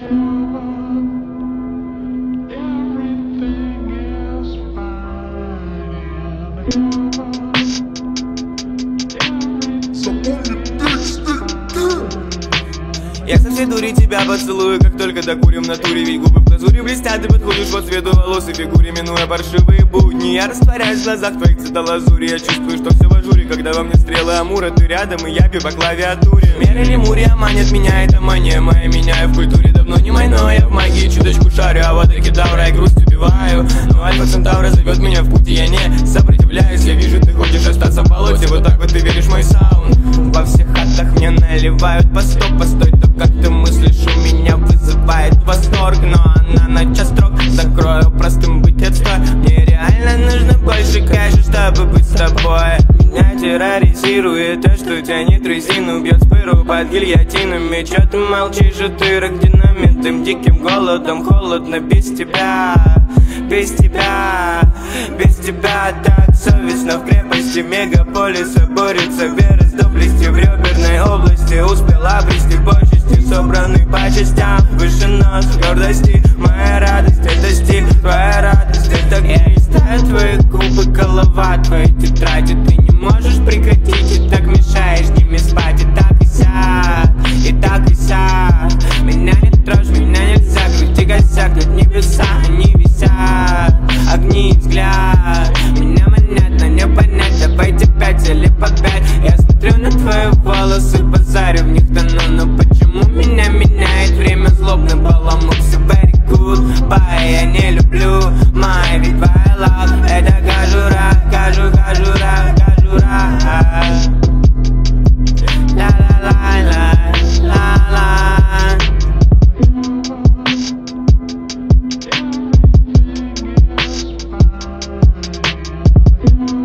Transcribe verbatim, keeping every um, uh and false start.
Я со всей дури тебя поцелую, как только докурим в натуре. Ведь губы в глазури блестят, ты подходишь по цвету волос и фигуре. Минуя паршивые будни, я растворяюсь в глазах твоих цветолазури. Я чувствую, что все в ажуре, когда во мне стрелы амура. Ты рядом, и я бью по клавиатуре. Меры лемурия манит меня, это мания моя. Меняю в культуре давно не мой, но я в магии чуточку шарю. А вот кедавра и грусть убиваю. Но Альфа Центавра зовет меня в путь, и я не сопротивляюсь. Я вижу, ты хочешь остаться в болоте, вот так вот ты веришь в мой саунд. Во всех хатах мне наливают по сто, постой, то как ты мыслишь, у меня вызывает восторг. Но она на час строк, закрою простым быть отстой. Мне реально нужно больше кэша, чтобы быть с тобой. Меня терроризирует то, что тянет резину, бьет спыру под гильотинами. Чё ты молчишь, утырок динамитным диким голодом? Холодно без тебя, без тебя, без тебя. Так совестно в крепости мегаполиса борется вера с доблестью в реберной области. Успела обрести почести, собранный по частям. Выше нос гордости, моя радость это стиль, твоя радость это гей. Ставят твои губы, голова, твои тетради. Ты не можешь прекратить, и так мешаешь ними спать. И так и сяк, и так и сяк. Меня не трожь, меня нельзя, груди косяк. Над небеса они висят, огни и взгляд. Меня манят, но не понять, давайте пять или по пять. Я смотрю на твои волосы, базарю в них тону. Но почему меня меняет время злобным баламутся? Very goodbye, я не люблю май, ведь твоя love это кожура, кожу, кожура, кожура. Ла-ла-ла-ла-ла-ла. Thank you.